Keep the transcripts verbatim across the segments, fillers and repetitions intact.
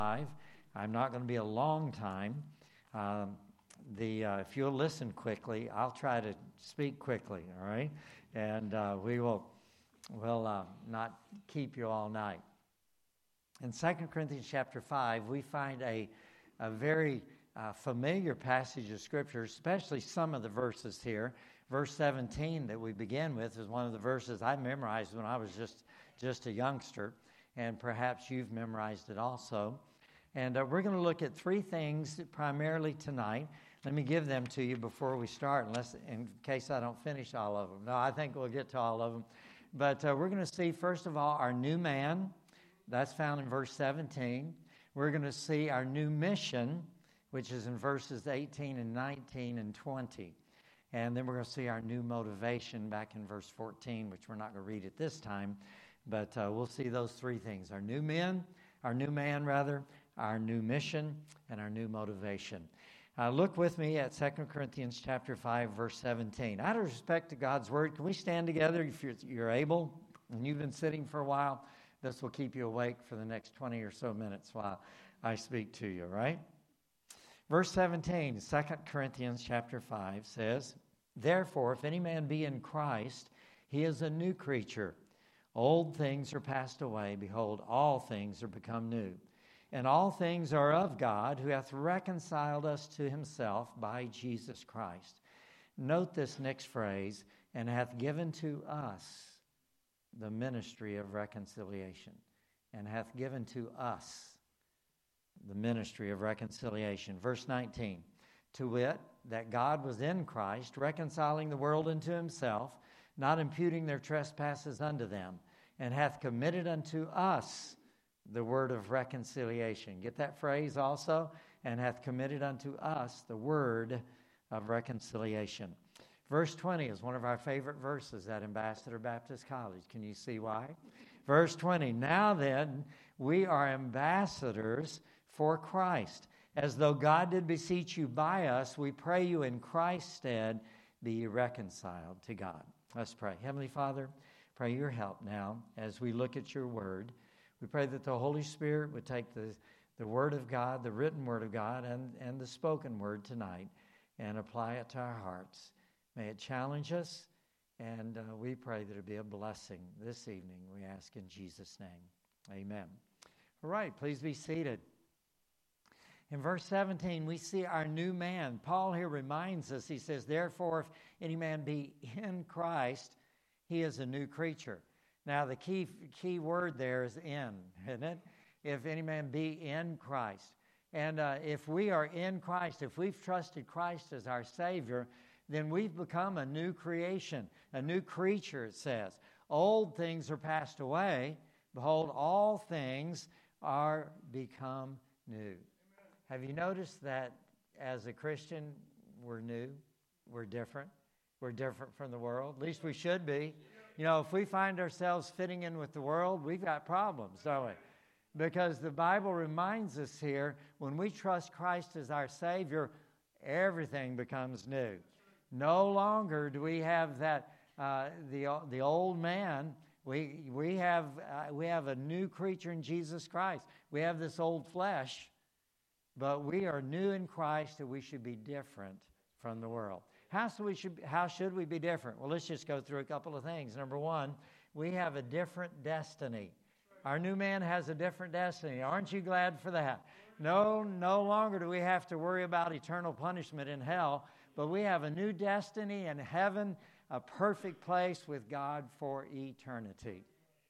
Five. I'm not going to be a long time. Um, the uh, if you'll listen quickly, I'll try to speak quickly. All right, and uh, we will will uh, not keep you all night. In Second Corinthians chapter five, we find a a very uh, familiar passage of Scripture, especially some of the verses here. Verse seventeen that we begin with is one of the verses I memorized when I was just just a youngster, and perhaps you've memorized it also. And uh, we're going to look at three things primarily tonight. Let me give them to you before we start, unless in case I don't finish all of them. No, I think we'll get to all of them. But uh, we're going to see, first of all, our new man. That's found in verse seventeen. We're going to see our new mission, which is in verses eighteen and nineteen and twenty. And then we're going to see our new motivation back in verse fourteen, which we're not going to read at this time. But uh, we'll see those three things. Our new men, our new man, rather, our new mission, and our new motivation. Uh, look with me at Second Corinthians chapter five, verse seventeen. Out of respect to God's word, can we stand together if you're, you're able? And you've been sitting for a while. This will keep you awake for the next twenty or so minutes while I speak to you, right? Verse seventeen, Second Corinthians chapter five says, "Therefore, if any man be in Christ, he is a new creature. Old things are passed away. Behold, all things are become new. And all things are of God, who hath reconciled us to himself by Jesus Christ." Note this next phrase, "and hath given to us the ministry of reconciliation." And hath given to us the ministry of reconciliation. Verse nineteen, "To wit, that God was in Christ, reconciling the world unto himself, not imputing their trespasses unto them, and hath committed unto us the word of reconciliation." Get that phrase also? "And hath committed unto us the word of reconciliation." Verse twenty is one of our favorite verses at Ambassador Baptist College. Can you see why? Verse twenty, "Now then, we are ambassadors for Christ. As though God did beseech you by us, we pray you in Christ's stead, be ye reconciled to God." Let's pray. Heavenly Father, pray your help now as we look at your word. We pray that the Holy Spirit would take the, the word of God, the written word of God, and, and the spoken word tonight and apply it to our hearts. May it challenge us, and uh, we pray that it be a blessing this evening. We ask in Jesus' name. Amen. All right, please be seated. In verse seventeen, we see our new man. Paul here reminds us, he says, "Therefore, if any man be in Christ, he is a new creature." Now, the key key word there is "in," isn't it? If any man be in Christ. And uh, if we are in Christ, if we've trusted Christ as our Savior, then we've become a new creation, a new creature, it says. Old things are passed away. Behold, all things are become new. Have you noticed that as a Christian, we're new, we're different, we're different from the world? At least we should be. You know, if we find ourselves fitting in with the world, we've got problems, don't we? Because the Bible reminds us here, when we trust Christ as our Savior, everything becomes new. No longer do we have that uh, the the old man. We we have uh, we have a new creature in Jesus Christ. We have this old flesh. But we are new in Christ, and we should be different from the world. How, so we should, how should we be different? Well, let's just go through a couple of things. Number one, we have a different destiny. Our new man has a different destiny. Aren't you glad for that? No, no longer do we have to worry about eternal punishment in hell, but we have a new destiny in heaven, a perfect place with God for eternity.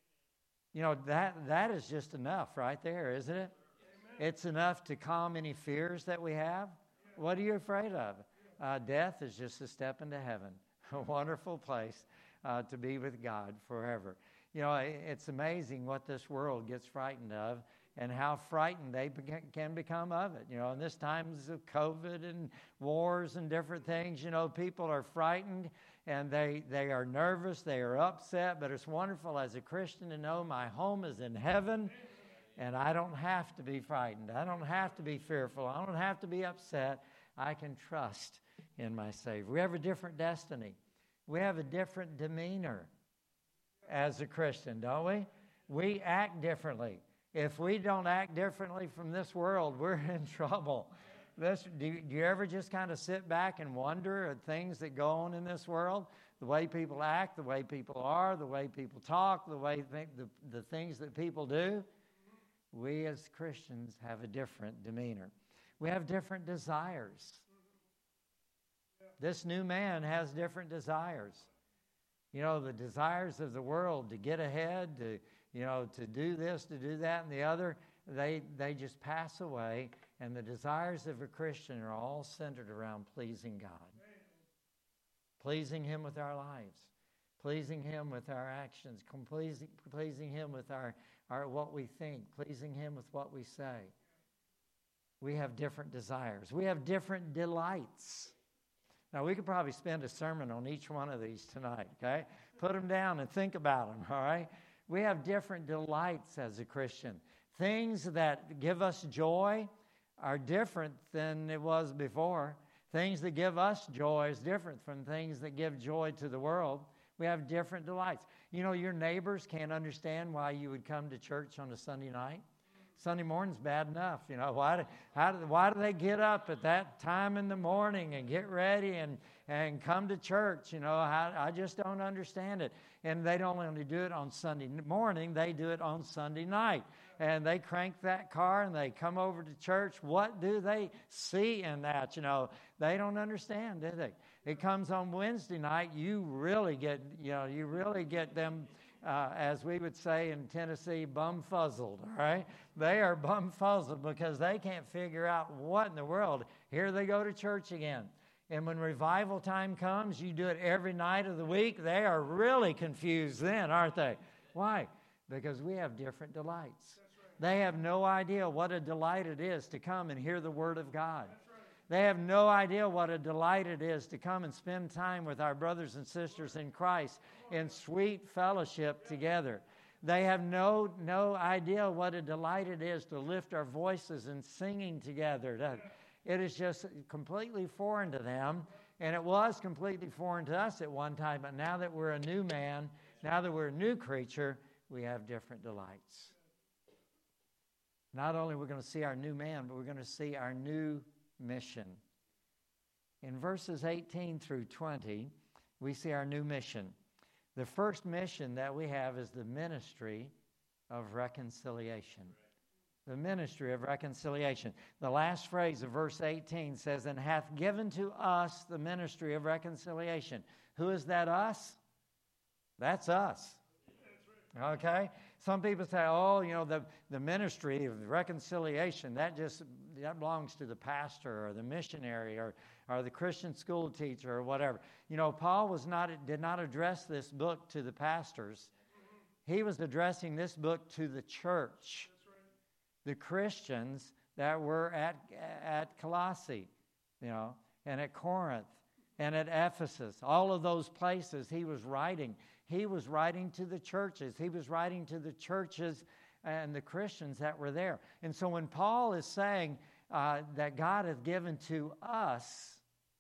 You know, that that is just enough right there, isn't it? It's enough to calm any fears that we have. What are you afraid of? Uh, death is just a step into heaven, a wonderful place uh, to be with God forever. You know, it's amazing what this world gets frightened of and how frightened they beca- can become of it. You know, in this times of COVID and wars and different things, you know, people are frightened and they, they are nervous, they are upset, but it's wonderful as a Christian to know my home is in heaven. And I don't have to be frightened. I don't have to be fearful. I don't have to be upset. I can trust in my Savior. We have a different destiny. We have a different demeanor as a Christian, don't we? We act differently. If we don't act differently from this world, we're in trouble. This, do, you, do you ever just kind of sit back and wonder at things that go on in this world? The way people act, the way people are, the way people talk, the way think, the, the things that people do. We as Christians have a different demeanor. We have different desires. This new man has different desires. You know, the desires of the world to get ahead, to, you know, to do this, to do that, and the other, they, they just pass away. And the desires of a Christian are all centered around pleasing God. Pleasing Him with our lives. Pleasing Him with our actions. Pleasing, pleasing Him with our, our what we think. Pleasing Him with what we say. We have different desires. We have different delights. Now, we could probably spend a sermon on each one of these tonight, okay? Put them down and think about them, all right? We have different delights as a Christian. Things that give us joy are different than it was before. Things that give us joy is different from things that give joy to the world. We have different delights. You know, your neighbors can't understand why you would come to church on a Sunday night. Sunday morning's bad enough. You know, why do, how do, why do they get up at that time in the morning and get ready and, and come to church? You know, I, I just don't understand it. And they don't only do it on Sunday morning, they do it on Sunday night. And they crank that car and they come over to church. What do they see in that? You know, they don't understand, do they? It comes on Wednesday night, you really get, you know, you really get them, uh, as we would say in Tennessee, bum-fuzzled, all right? They are bum-fuzzled because they can't figure out what in the world. Here they go to church again. And when revival time comes, you do it every night of the week. They are really confused then, aren't they? Why? Because we have different delights. They have no idea what a delight it is to come and hear the Word of God. They have no idea what a delight it is to come and spend time with our brothers and sisters in Christ in sweet fellowship together. They have no, no idea what a delight it is to lift our voices in singing together. It is just completely foreign to them, and it was completely foreign to us at one time, but now that we're a new man, now that we're a new creature, we have different delights. Not only are we going to see our new man, but we're going to see our new mission. In verses eighteen through twenty, we see our new mission. The first mission that we have is the ministry of reconciliation. The ministry of reconciliation. The last phrase of verse eighteen says, "And hath given to us the ministry of reconciliation." Who is that us? That's us. Okay? Some people say, oh, you know, the, the ministry of reconciliation, that just that belongs to the pastor or the missionary or, or the Christian school teacher or whatever. You know, Paul was not did not address this book to the pastors. He was addressing this book to the church, the Christians that were at at Colossae, you know, and at Corinth and at Ephesus. All of those places he was writing. He was writing to the churches. He was writing to the churches and the Christians that were there. And so when Paul is saying uh, that God hath given to us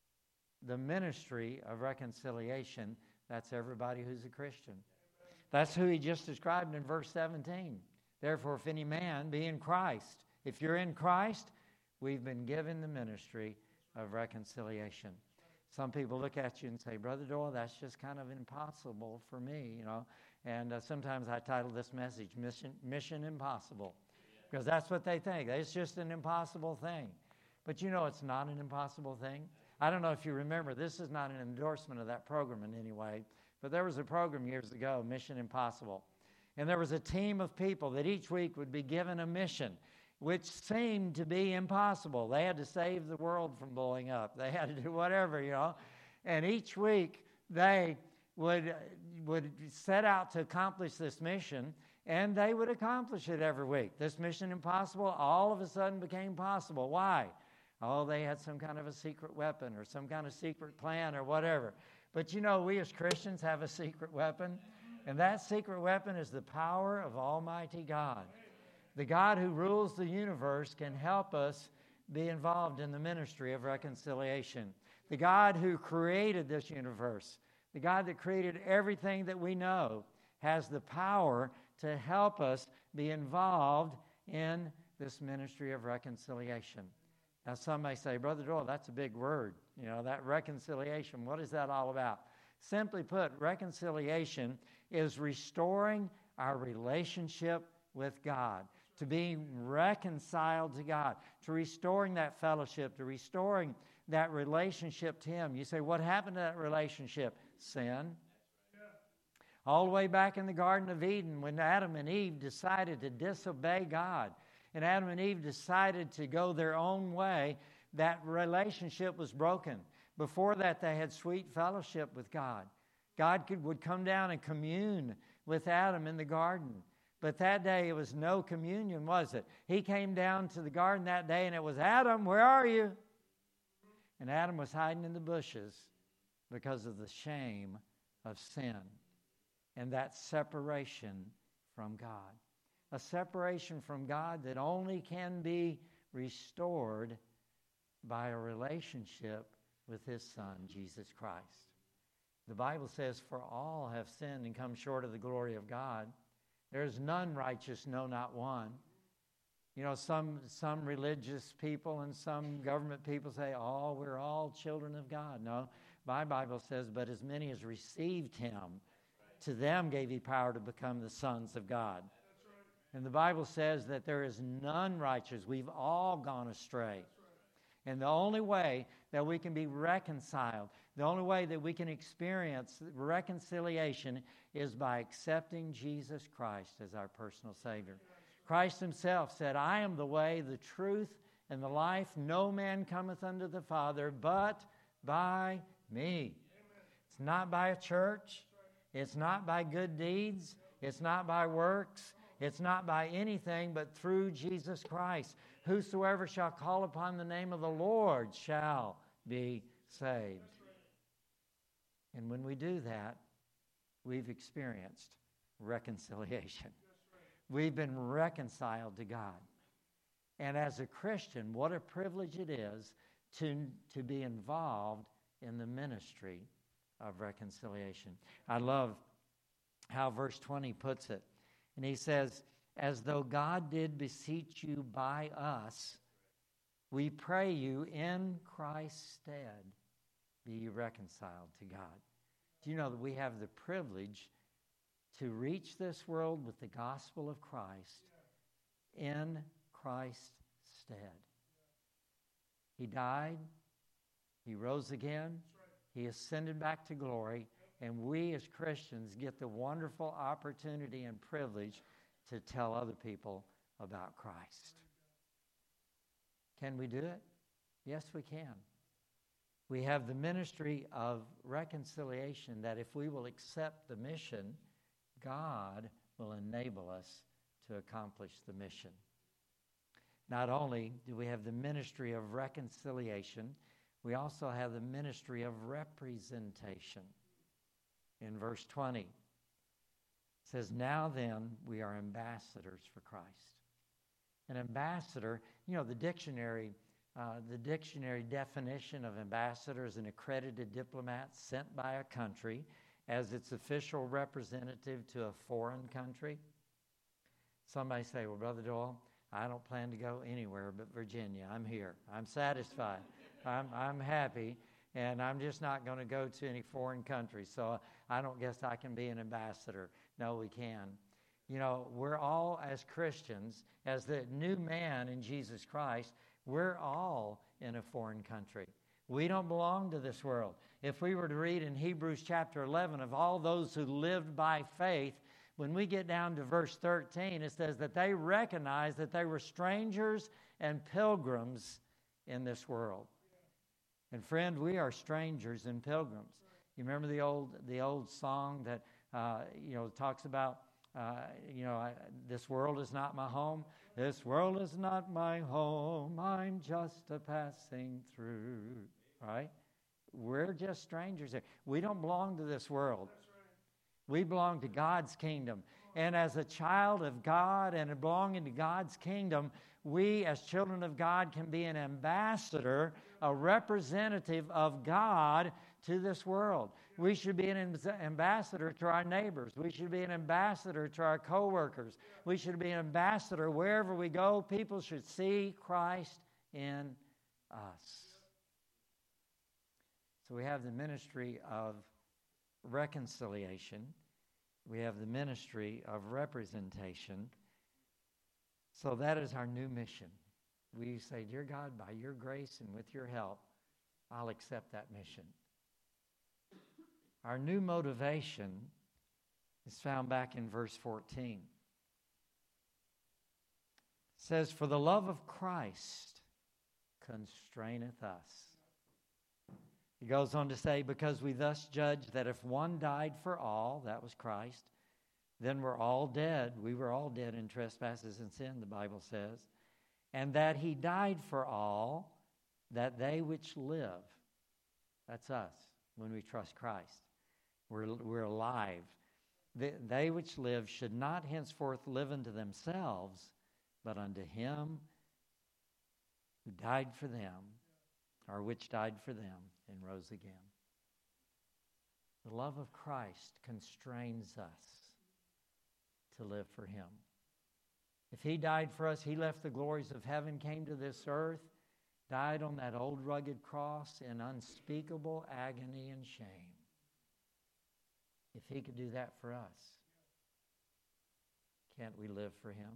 the ministry of reconciliation, that's everybody who's a Christian. That's who he just described in verse seventeen. Therefore, if any man be in Christ, if you're in Christ, we've been given the ministry of reconciliation. Some people look at you and say, Brother Doyle, that's just kind of impossible for me, you know. And uh, sometimes I title this message, Mission, Mission Impossible, because that's what they think. It's just an impossible thing. But you know it's not an impossible thing. I don't know if you remember, this is not an endorsement of that program in any way, but there was a program years ago, Mission Impossible. And there was a team of people that each week would be given a mission, which seemed to be impossible. They had to save the world from blowing up. They had to do whatever, you know. And each week they would, would set out to accomplish this mission, and they would accomplish it every week. This mission impossible all of a sudden became possible. Why? Oh, they had some kind of a secret weapon or some kind of secret plan or whatever. But you know, we as Christians have a secret weapon, and that secret weapon is the power of Almighty God. The God who rules the universe can help us be involved in the ministry of reconciliation. The God who created this universe, the God that created everything that we know, has the power to help us be involved in this ministry of reconciliation. Now, some may say, Brother Joel, that's a big word. You know, that reconciliation, what is that all about? Simply put, reconciliation is restoring our relationship with God, to being reconciled to God, to restoring that fellowship, to restoring that relationship to Him. You say, what happened to that relationship? Sin. All the way back in the Garden of Eden, when Adam and Eve decided to disobey God, and Adam and Eve decided to go their own way, that relationship was broken. Before that, they had sweet fellowship with God. God could, would come down and commune with Adam in the garden. But that day, it was no communion, was it? He came down to the garden that day, and it was, Adam, where are you? And Adam was hiding in the bushes because of the shame of sin and that separation from God. A separation from God that only can be restored by a relationship with His Son, Jesus Christ. The Bible says, for all have sinned and come short of the glory of God. There is none righteous, no, not one. You know, some some religious people and some government people say, oh, we're all children of God. No, my Bible says, but as many as received Him, to them gave He power to become the sons of God. And the Bible says that there is none righteous. We've all gone astray. And the only way that we can be reconciled, the only way that we can experience reconciliation is by accepting Jesus Christ as our personal Savior. Christ Himself said, I am the way, the truth, and the life. No man cometh unto the Father but by me. It's not by a church. It's not by good deeds. It's not by works. It's not by anything but through Jesus Christ. Whosoever shall call upon the name of the Lord shall be saved. And when we do that, we've experienced reconciliation. We've been reconciled to God. And as a Christian, what a privilege it is to, to be involved in the ministry of reconciliation. I love how verse twenty puts it. And he says, as though God did beseech you by us, we pray you in Christ's stead, be ye reconciled to God. Do you know that we have the privilege to reach this world with the gospel of Christ in Christ's stead? He died, He rose again, He ascended back to glory, and we as Christians get the wonderful opportunity and privilege to tell other people about Christ. Can we do it? Yes, we can. We have the ministry of reconciliation that if we will accept the mission, God will enable us to accomplish the mission. Not only do we have the ministry of reconciliation, we also have the ministry of representation. In verse twenty, it says, now then, we are ambassadors for Christ. An ambassador, you know, the dictionary, uh, the dictionary definition of ambassador is an accredited diplomat sent by a country as its official representative to a foreign country. Somebody say, well, Brother Joel, I don't plan to go anywhere but Virginia. I'm here. I'm satisfied. I'm, I'm happy. And I'm just not going to go to any foreign country, so I don't guess I can be an ambassador. No, we can. You know, we're all, as Christians, as the new man in Jesus Christ, we're all in a foreign country. We don't belong to this world. If we were to read in Hebrews chapter eleven of all those who lived by faith, when we get down to verse thirteen, it says that they recognized that they were strangers and pilgrims in this world. And friend, we are strangers and pilgrims. You remember the old the old song that uh, you know talks about uh, you know I, this world is not my home. This world is not my home. I'm just a passing through. Right? We're just strangers here. We don't belong to this world. We belong to God's kingdom. And as a child of God and belonging to God's kingdom, we as children of God can be an ambassador, a representative of God to this world. We should be an ambassador to our neighbors. We should be an ambassador to our coworkers. We should be an ambassador wherever we go. People should see Christ in us. So we have the ministry of reconciliation. We have the ministry of representation. So that is our new mission. We say, dear God, by your grace and with your help, I'll accept that mission. Our new motivation is found back in verse fourteen. It says, for the love of Christ constraineth us. He goes on to say, because we thus judge that if one died for all, that was Christ, then we're all dead. We were all dead in trespasses and sin, the Bible says. And that he died for all, that they which live, that's us when we trust Christ. We're, we're alive. They, they which live should not henceforth live unto themselves, but unto him who died for them, or which died for them and rose again. The love of Christ constrains us to live for him. If he died for us, he left the glories of heaven, came to this earth, died on that old rugged cross in unspeakable agony and shame. If he could do that for us, can't we live for him?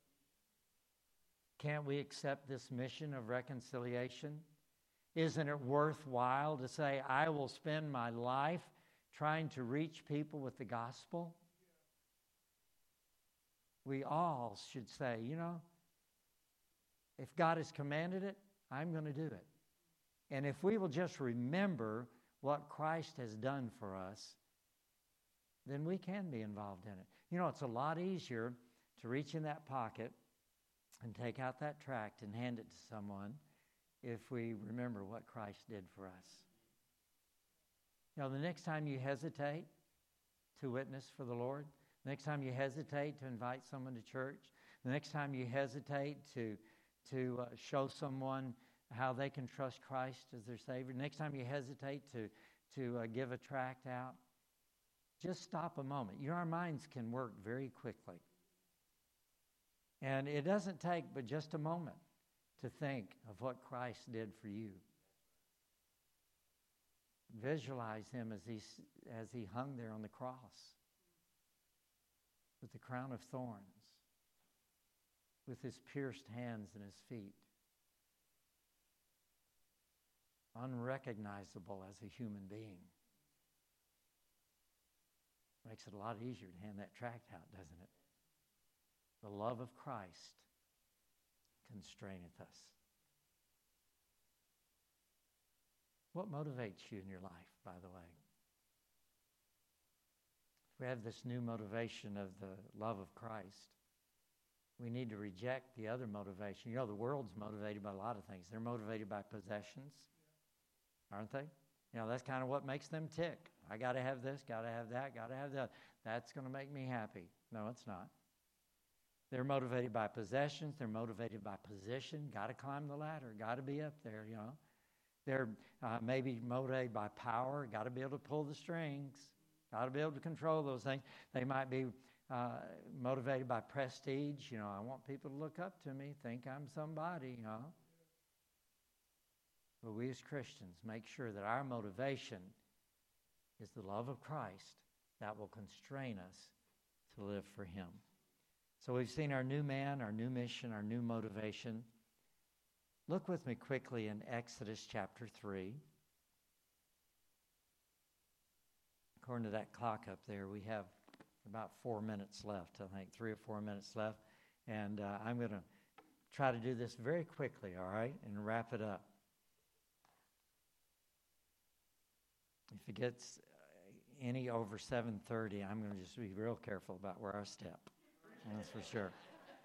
Can't we accept this mission of reconciliation? Isn't it worthwhile to say, I will spend my life trying to reach people with the gospel? We all should say, you know, if God has commanded it, I'm going to do it. And if we will just remember what Christ has done for us, then we can be involved in it. You know, it's a lot easier to reach in that pocket and take out that tract and hand it to someone if we remember what Christ did for us. You know, the next time you hesitate to witness for the Lord, the next time you hesitate to invite someone to church, the next time you hesitate to, to uh, show someone how they can trust Christ as their Savior, next time you hesitate to, to uh, give a tract out, just stop a moment. You know, our minds can work very quickly. And it doesn't take but just a moment to think of what Christ did for you. Visualize him as he, as he hung there on the cross with the crown of thorns, with his pierced hands and his feet, unrecognizable as a human being. Makes it a lot easier to hand that tract out, doesn't it? The love of Christ constraineth us. What motivates you in your life, by the way? If we have this new motivation of the love of Christ, we need to reject the other motivation. You know, the world's motivated by a lot of things. They're motivated by possessions, aren't they? You know, that's kind of what makes them tick. I got to have this, got to have that, got to have that. That's going to make me happy. No, it's not. They're motivated by possessions. They're motivated by position. Got to climb the ladder. Got to be up there, you know. They're uh, maybe motivated by power. Got to be able to pull the strings. Got to be able to control those things. They might be uh, motivated by prestige. You know, I want people to look up to me, think I'm somebody, you know. But we as Christians make sure that our motivation is the love of Christ that will constrain us to live for him. So we've seen our new man, our new mission, our new motivation. Look with me quickly in Exodus chapter three. According to that clock up there, we have about four minutes left, I think, three or four minutes left. And uh, I'm going to try to do this very quickly, all right, and wrap it up. If it gets any over seven thirty, I'm going to just be real careful about where I step. That's for sure.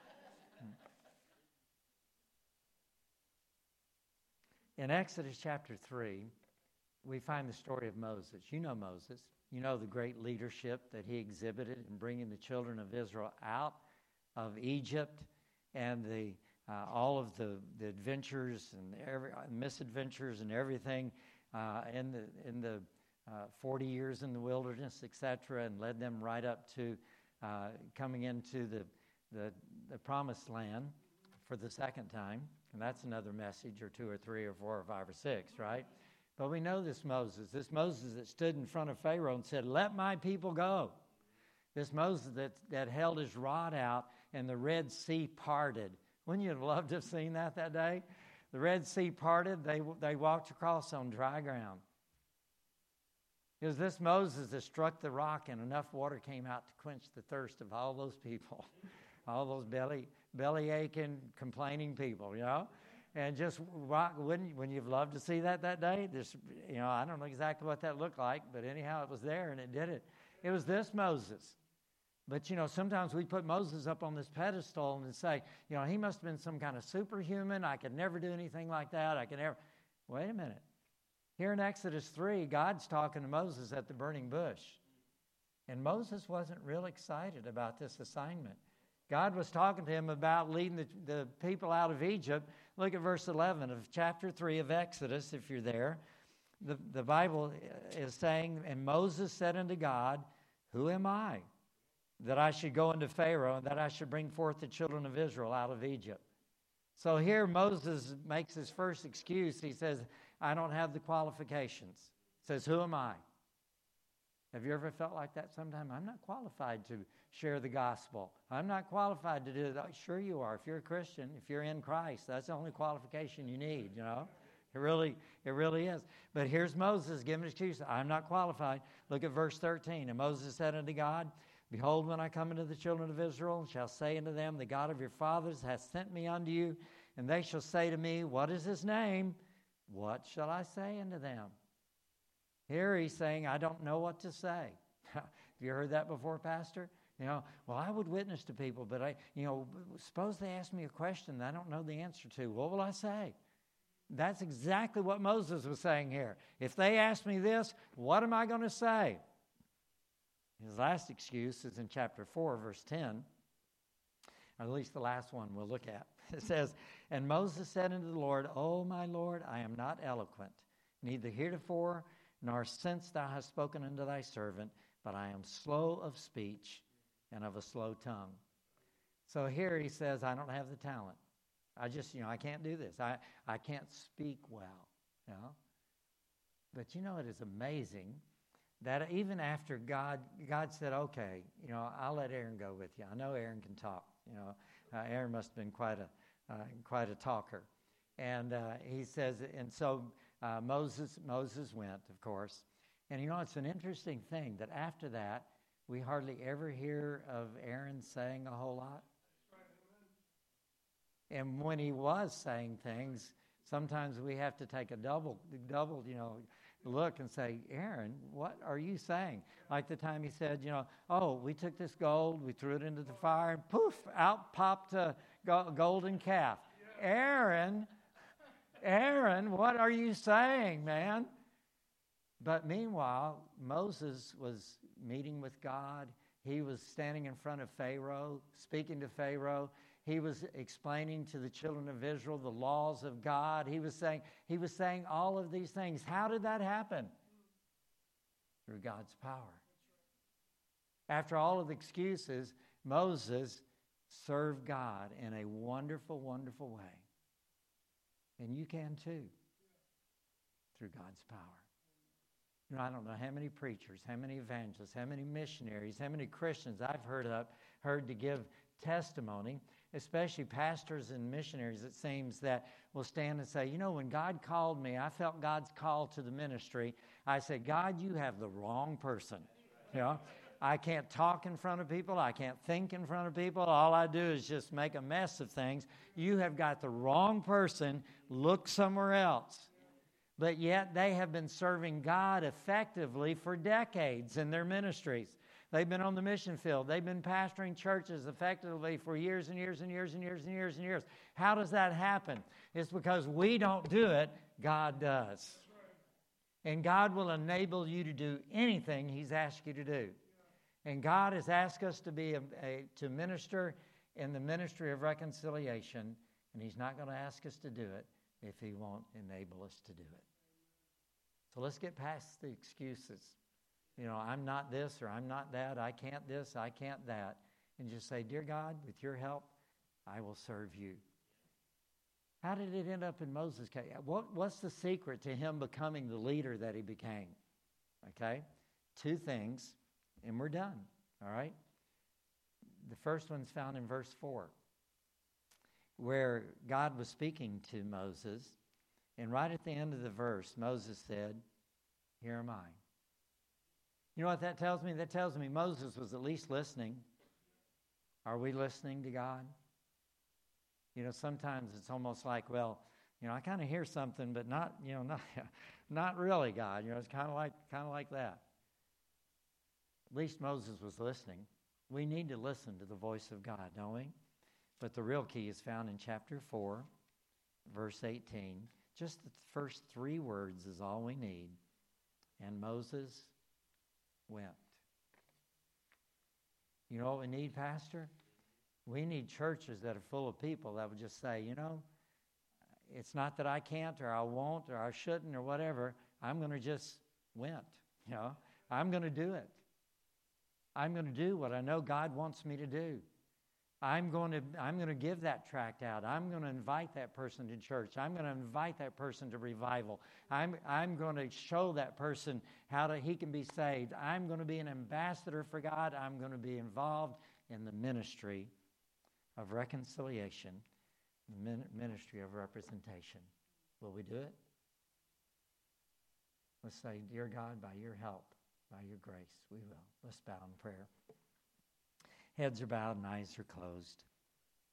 In Exodus chapter three, we find the story of Moses. You know Moses. You know the great leadership that he exhibited in bringing the children of Israel out of Egypt, and the uh, all of the, the adventures and every, misadventures and everything uh, in the in the uh, forty years in the wilderness, et cetera, and led them right up to uh, coming into the, the the promised land for the second time. And that's another message, or two or three or four or five or six, right? But we know this Moses, this Moses that stood in front of Pharaoh and said, "Let my people go." This Moses that, that held his rod out and the Red Sea parted. Wouldn't you have loved to have seen that that day? The Red Sea parted. They, they walked across on dry ground. It was this Moses that struck the rock and enough water came out to quench the thirst of all those people, all those belly, belly aching, complaining people, you know? And just rock, wouldn't you, wouldn't you have loved to see that that day? This, you know, I don't know exactly what that looked like, but anyhow, it was there and it did it. It was this Moses. But, you know, sometimes we put Moses up on this pedestal and say, you know, he must have been some kind of superhuman. I could never do anything like that. I could never. Wait a minute. Here in Exodus three, God's talking to Moses at the burning bush. And Moses wasn't real excited about this assignment. God was talking to him about leading the, the people out of Egypt. Look at verse eleven of chapter three of Exodus, if you're there. The, the Bible is saying, "And Moses said unto God, Who am I, that I should go unto Pharaoh, and that I should bring forth the children of Israel out of Egypt?" So here Moses makes his first excuse. He says, "I don't have the qualifications." He says, "Who am I?" Have you ever felt like that sometime? I'm not qualified to share the gospel. I'm not qualified to do it. Sure you are. If you're a Christian, if you're in Christ, that's the only qualification you need, you know. It really, it really is. But here's Moses giving an excuse. I'm not qualified. Look at verse thirteen. "And Moses said unto God, Behold, when I come into the children of Israel, and shall say unto them, The God of your fathers hath sent me unto you, and they shall say to me, What is his name? What shall I say unto them?" Here he's saying, I don't know what to say. Have you heard that before, Pastor? You know, well, I would witness to people, but I, you know, suppose they ask me a question that I don't know the answer to. What will I say? That's exactly what Moses was saying here. If they ask me this, what am I going to say? His last excuse is in chapter four, verse ten, or at least the last one we'll look at. It says, "And Moses said unto the Lord, O my Lord, I am not eloquent, neither heretofore nor since thou hast spoken unto thy servant, but I am slow of speech and of a slow tongue." So here he says, I don't have the talent. I just, you know, I can't do this. I, I can't speak well, you know. But you know, it is amazing that even after God, God said, okay, you know, I'll let Aaron go with you. I know Aaron can talk. You know, uh, Aaron must have been quite a, uh, quite a talker. And uh, he says, and so uh, Moses, Moses went, of course. And you know, it's an interesting thing that after that, we hardly ever hear of Aaron saying a whole lot. And when he was saying things, sometimes we have to take a double, double, you know, look and say, Aaron, what are you saying? Like the time he said, you know, oh, we took this gold, we threw it into the fire, and poof, out popped a go- golden calf. Yeah. Aaron, Aaron, what are you saying, man? But meanwhile, Moses was meeting with God. He was standing in front of Pharaoh, speaking to Pharaoh. He was explaining to the children of Israel the laws of God. He was saying, he was saying all of these things. How did that happen? Through God's power. After all of the excuses, Moses served God in a wonderful, wonderful way. And you can too, through God's power. You know, I don't know how many preachers, how many evangelists, how many missionaries, how many Christians I've heard up, heard to give testimony, especially pastors and missionaries, it seems, that will stand and say, you know, when God called me, I felt God's call to the ministry. I said, God, you have the wrong person. You know, I can't talk in front of people. I can't think in front of people. All I do is just make a mess of things. You have got the wrong person. Look somewhere else. But yet they have been serving God effectively for decades in their ministries. They've been on the mission field. They've been pastoring churches effectively for years and years and years and years and years and years. How does that happen? It's because we don't do it, God does. And God will enable you to do anything He's asked you to do. And God has asked us to be a, a, to minister in the ministry of reconciliation, and He's not going to ask us to do it if He won't enable us to do it. So let's get past the excuses. You know, I'm not this or I'm not that. I can't this, I can't that. And just say, dear God, with your help, I will serve you. How did it end up in Moses' case? What, what's the secret to him becoming the leader that he became? Okay? Two things, and we're done. All right? The first one's found in verse four, where God was speaking to Moses, and right at the end of the verse, Moses said, here am I. You know what that tells me? That tells me Moses was at least listening. Are we listening to God? You know, sometimes it's almost like, well, you know, I kind of hear something, but not, you know, not, not really, God. You know, it's kind of like, kind of like that. At least Moses was listening. We need to listen to the voice of God, don't we? But the real key is found in chapter four, verse eighteen. Just the first three words is all we need. And Moses went. You know what we need, Pastor? We need churches that are full of people that would just say, you know, it's not that I can't or I won't or I shouldn't or whatever. I'm going to just went. You know, I'm going to do it. I'm going to do what I know God wants me to do. I'm going to I'm going to give that tract out. I'm going to invite that person to church. I'm going to invite that person to revival. I'm I'm going to show that person how to, he can be saved. I'm going to be an ambassador for God. I'm going to be involved in the ministry of reconciliation, the ministry of representation. Will we do it? Let's say, dear God, by your help, by your grace, we will. Let's bow in prayer. Heads are bowed and eyes are closed.